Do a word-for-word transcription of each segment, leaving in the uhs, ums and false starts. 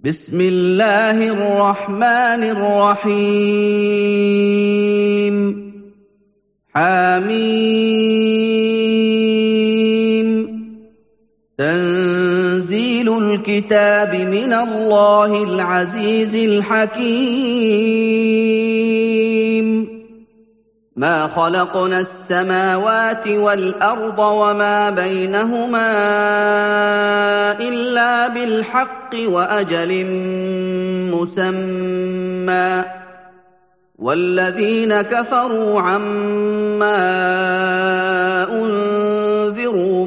بسم الله الرحمن الرحيم حميم تنزيل الكتاب من الله العزيز الحكيم ما خلقنا السماوات والأرض وما بينهما إلا بالحق وأجل مسمى والذين كفروا عما أنذروا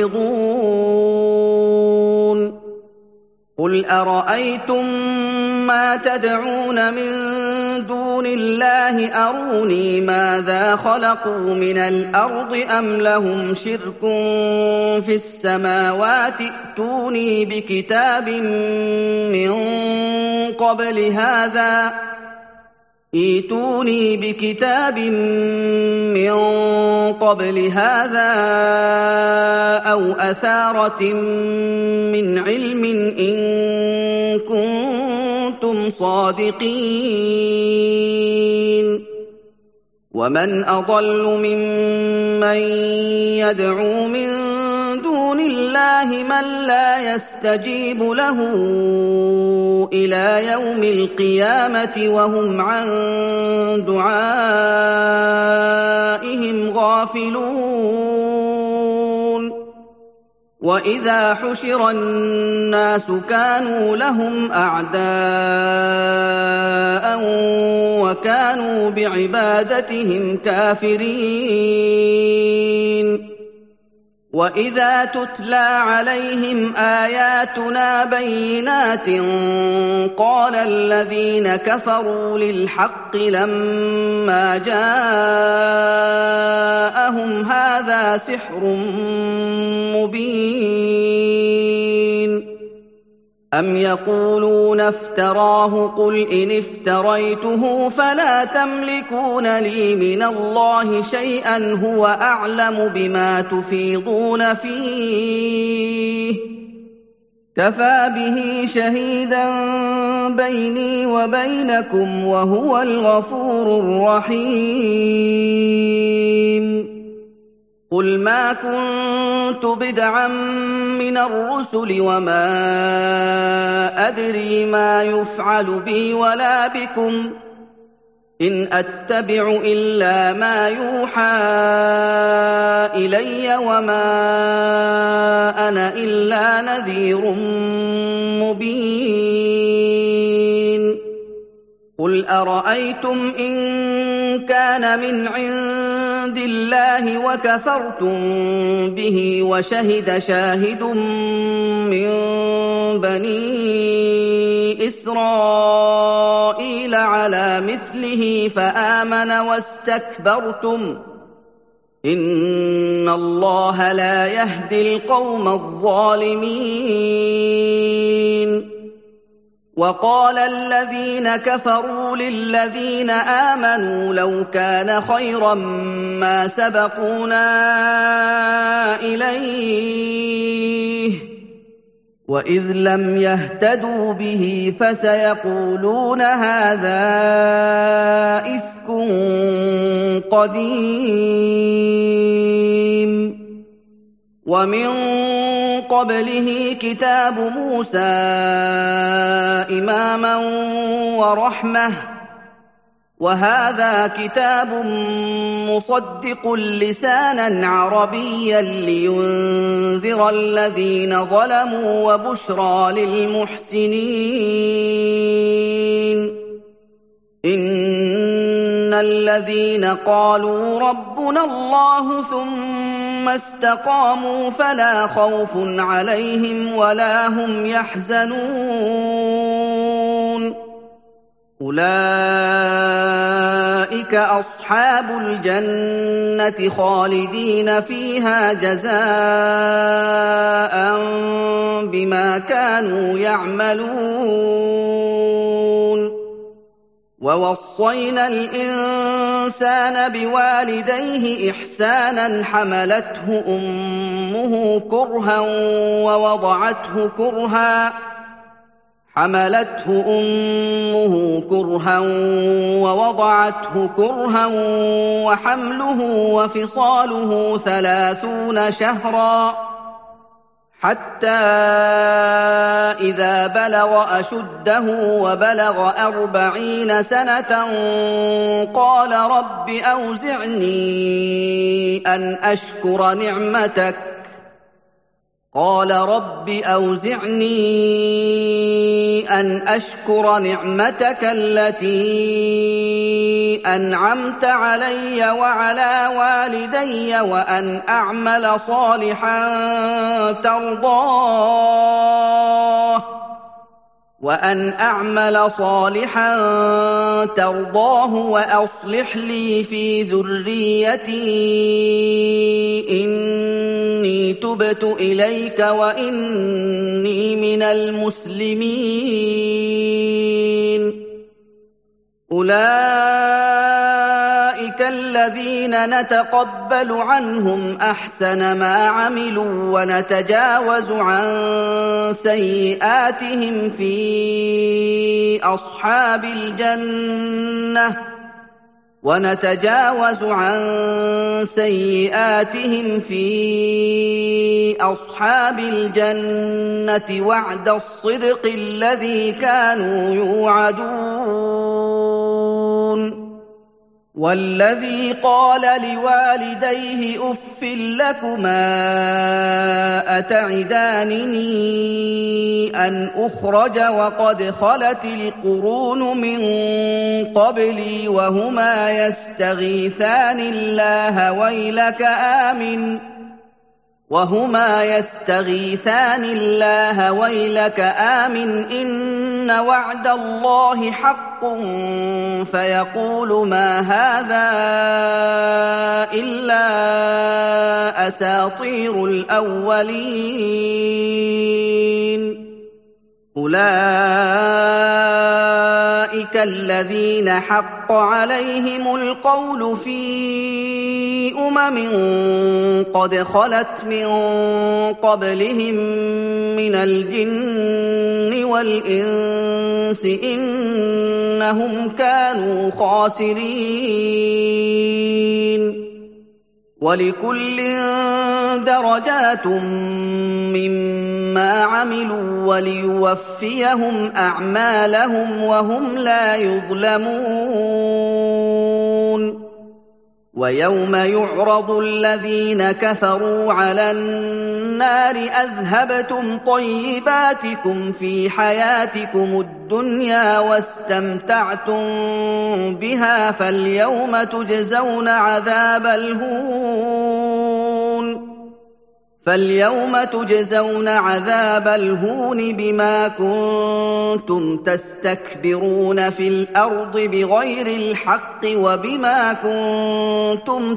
معرضون قل أرأيتم ما تدعون من دون الله أروني ماذا خلقوا من الأرض أم لهم شرك في السماوات ائتوني بكتاب من قبل هذا ائتوني بكتاب من قبل هذا أو أثارة من علم إن كنتم صادقين ومن أضل ممن يدعو من دون الله من لا يستجيب له إلى يوم القيامة وهم عن دعائهم غافلون وإذا حشر الناس كانوا لهم أعداء وكانوا بعبادتهم كافرين وإذا تتلى عليهم آياتنا بينات قال الذين كفروا للحق لما جاءهم هذا سحر مبين أم يقولون افتراه قل إن افتريته فلا تملكون لي من الله شيئا هو أعلم بما تفيضون فيه كفى به شهيدا بيني وبينكم وهو الغفور الرحيم قل ما كنت بدعا من الرسل وما أدري ما يفعل بي ولا بكم إن أتبع إلا ما يوحى إلي وما أنا إلا نذير مبين قل أرأيتم إن كان من عند الله وكفرتم به وشهد شاهد من بني إسرائيل على مثله فآمن واستكبرتم إن الله لا يهدي القوم الظالمين وقال الذين كفروا للذين آمنوا لو كان خيرا ما سبقونا إليه وإذ لم يهتدوا به فسيقولون هذا إفك قديم ومن قبله كتاب موسى إماما ورحمة وهذا كتاب مصدق لسانا عربيا لينذر الذين ظلموا وبشرى للمحسنين إن الذين قالوا ربنا الله ثم استقاموا فلا خوف عليهم ولا هم يحزنون أولئك أصحاب الجنة خالدين فيها جزاء بما كانوا يعملون ووصينا الإنسان بوالديه إحسانا حملته أمه كرها ووضعته كرها حملته أمه كرها ووضعته كرها وحمله وفصاله ثلاثون شهرا حتى إذا بلغ أشده وبلغ أربعين سنة قال رب أوزعني أن أشكر نعمتك قال رب أوزعني أن أشكر نعمتك التي أنعمت علي وعلى والدي وأن أعمل صالحا ترضاه وأن أعمل صالحا ترضاه وأصلح لي في ذريتي إني تبت إليك وإني من المسلمين أولئك الذين نتقبل عنهم أحسن ما عملوا ونتجاوز عن سيئاتهم في أصحاب الجنة ونتجاوز عن سيئاتهم في أصحاب الجنة وعد الصدق الذي كانوا يوعدون والذي قال لوالديه أف لكما أتعدانني أن أخرج وقد خلت القرون من قبلي وهما يستغيثان الله ويلك آمن وهما يستغيثان الله ويلك آمن إن وعد الله حق فيقول ما هذا إلا أساطير الأولين أولئك الذين حق عليهم القول في أمم قد خلت من قبلهم من الجن والإنس إنهم كانوا خاسرين وَلِكُلٍّ دَرَجَاتٌ مِّمَّا عَمِلُوا وَلِيُوَفِّيَهُمْ أَعْمَالَهُمْ وَهُمْ لَا يُظْلَمُونَ وَيَوْمَ يُعْرَضُ الَّذِينَ كَفَرُوا عَلَى النَّارِ أَذْهَبْتُمْ طَيِّبَاتِكُمْ فِي حَيَاتِكُمُ الدُّنْيَا وَاسْتَمْتَعْتُم بِهَا فَالْيَوْمَ تُجْزَوْنَ عَذَابَ الْهُونِ فَالْيَوْمَ تُجْزَوْنَ عَذَابَ الْهُونِ بِمَا كُنتُمْ تَسْتَكْبِرُونَ فِي الْأَرْضِ بِغَيْرِ الْحَقِّ وَبِمَا كُنتُمْ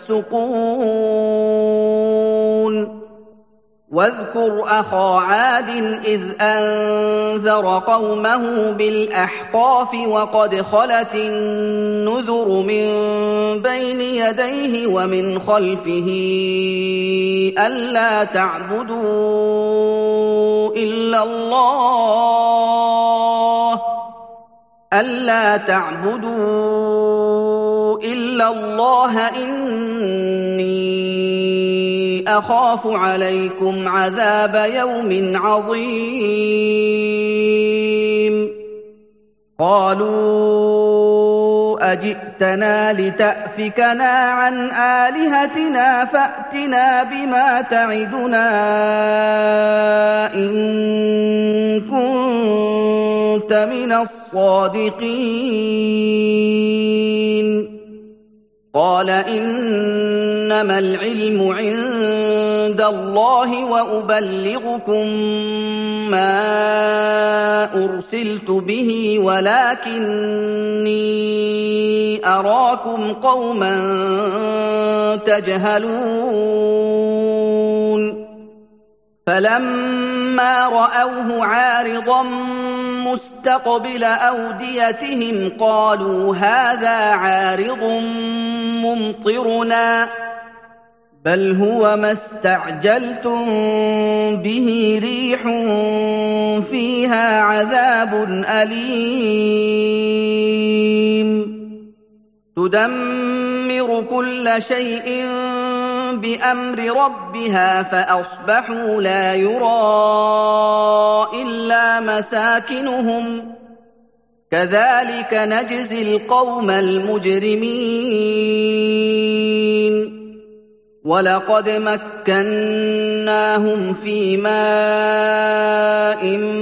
تَفْسُقُونَ وَاذْكُرْ أَخَا عَادٍ إِذْ أَنذَرَ قَوْمَهُ بِالْأَحْقَافِ وَقَدْ خَلَتِ النُّذُرُ مِن بَيْنِ يَدَيْهِ وَمِنْ خَلْفِهِ أَلَّا تَعْبُدُوا إِلَّا اللَّهَ أَلَّا تَعْبُدُوا إِلَّا اللَّهَ إِنِّي أَخَافُ عَلَيْكُمْ عَذَابَ يَوْمٍ عَظِيمٍ قَالُوا أَجِئْتَنَا لِتَأْفِكَنَا عَنْ آلِهَتِنَا فَأْتِنَا بِمَا تَعِدُنَا إِن كُنتَ مِنَ الصَّادِقِينَ قَالَ إِنَّمَا الْعِلْمُ عِندَ اللَّهِ وَأُبَلِّغُكُم مَّا أُرْسِلْتُ بِهِ وَلَٰكِنِّي أَرَاكُمْ قَوْمًا تَجْهَلُونَ فَلَمَّا رَأَوْهُ عَارِضًا مُّسْتَقْبِلَ أَوْدِيَتِهِمْ قَالُوا هَٰذَا عَارِضٌ مُّمْطِرُنَا بل هو ما استعجلتم به ريح فيها عذاب أليم تدمر كل شيء بأمر ربها فأصبحوا لا يرى إلا مساكنهم كذلك نجزي القوم المجرمين وَلَقَدْ مَكَّنَّاهُمْ فِي مَاءٍ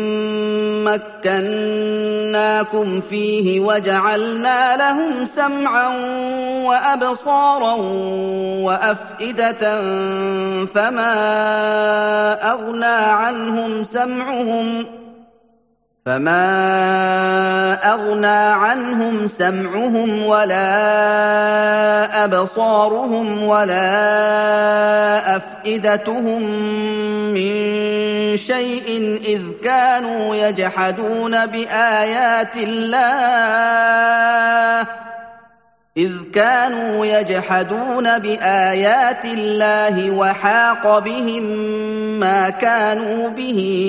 مَّكَّنَّاكُمْ فِيهِ وَجَعَلْنَا لَهُمْ سَمْعًا وَأَبْصَارًا وَأَفْئِدَةً فَمَا أَغْنَىٰ عَنْهُمْ سَمْعُهُمْ فما أغنى عنهم سمعهم ولا أبصارهم ولا أفئدتهم من شيء إذ كانوا يجحدون بآيات الله إذ كانوا يجحدون بآيات الله وحاق بهم ما كانوا به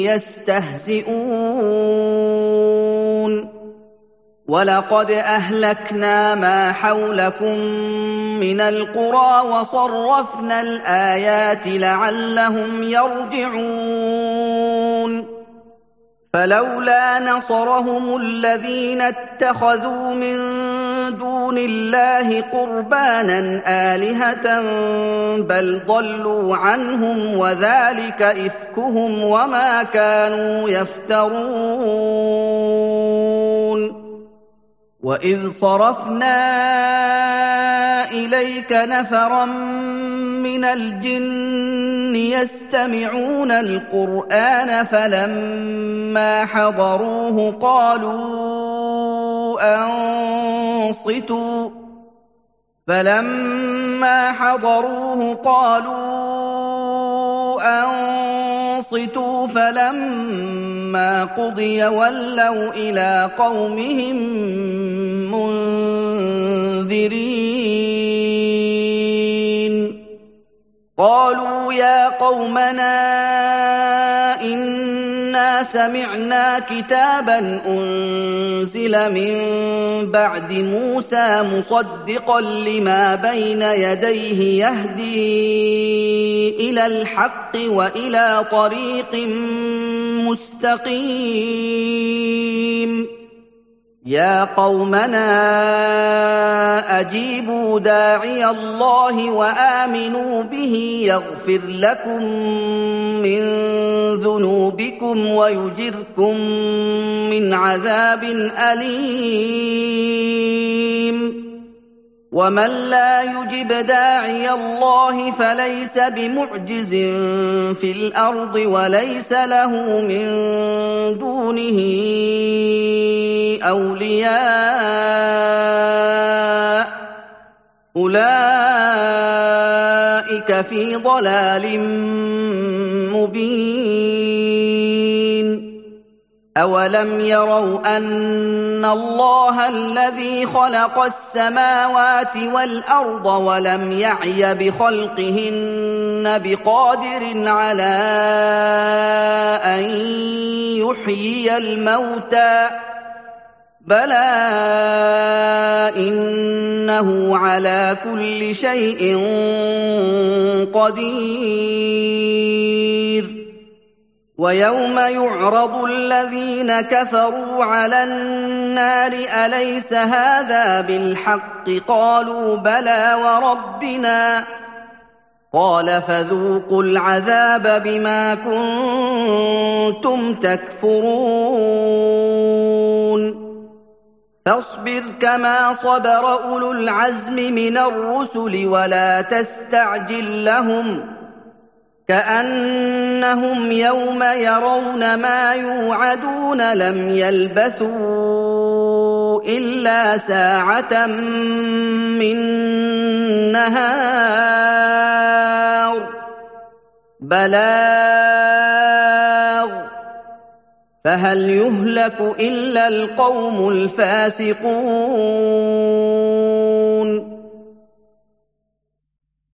يستهزئون وَلَقَدْ أَهْلَكْنَا مَا حَوْلَكُم مِّنَ الْقُرَىٰ وَصَرَّفْنَا الْآيَاتِ لَعَلَّهُمْ يَرْجِعُونَ فَلَوْلَا نَصَرَهُمُ الَّذِينَ اتَّخَذُوا مِن دُونِ اللَّهِ قُرْبَانًا آلِهَةً بَلْ ضَلُّوا عَنْهُمْ وَذَٰلِكَ إِفْكُهُمْ وَمَا كَانُوا يَفْتَرُونَ وَإِذْ صَرَفْنَا إِلَيْكَ نَفَرًا مِّنَ الْجِنِّ يَسْتَمِعُونَ الْقُرْآنَ فَلَمَّا حَضَرُوهُ قَالُوا أَنصِتُوا فَلَمَّا حَضَرُوهُ قَالُوا أَنصِتُوا فَلَمَّا قُضِيَ وَلَّوْا إِلَىٰ قَوْمِهِم مُّنذِرِينَ قَالُوا يَا قَوْمَنَا إِنَّا سَمِعْنَا كِتَابًا أُنزِلَ مِن بَعْدِ مُوسَىٰ مُصَدِّقًا لِّمَا بَيْنَ يَدَيْهِ يَهْدِي إِلَى الْحَقِّ وَإِلَىٰ طَرِيقٍ مُّسْتَقِيمٍ يَا قَوْمَنَا أَجِيبُوا دَاعِيَ اللَّهِ وَآمِنُوا بِهِ يَغْفِرْ لَكُم مِّن ذُنُوبِكُمْ وَيُجِرْكُم مِّنْ عَذَابٍ أَلِيمٍ وَمَن لَّا يُجِبْ دَاعِيَ اللَّهِ فَلَيْسَ بِمُعْجِزٍ فِي الْأَرْضِ وَلَيْسَ لَهُ مِن دُونِهِ أَوْلِيَاءُ أُولَٰئِكَ فِي ضَلَالٍ مُّبِينٍ أَوَلَمْ يَرَوْا أَنَّ اللَّهَ الَّذِي خَلَقَ السَّمَاوَاتِ وَالْأَرْضَ وَلَمْ يَعْيَ بِخَلْقِهِنَّ بِقَادِرٍ عَلَىٰ أَن يُحْيِيَ الْمَوْتَىٰ بَلَىٰ إِنَّهُ عَلَىٰ كُلِّ شَيْءٍ قَدِيرٌ وَيَوْمَ يُعْرَضُ الَّذِينَ كَفَرُوا عَلَى النَّارِ أَلَيْسَ هَٰذَا بِالْحَقِّ قَالُوا بَلَىٰ وَرَبِّنَا قَالَ فَذُوقُوا الْعَذَابَ بِمَا كُنتُمْ تَكْفُرُونَ فاصبر كما صبر أولو العزم من الرسل ولا تستعجل لهم كأنهم يوم يرون ما يوعدون لم يلبثوا إلا ساعة من نهار بلاغ فهل يهلك إلا القوم الفاسقون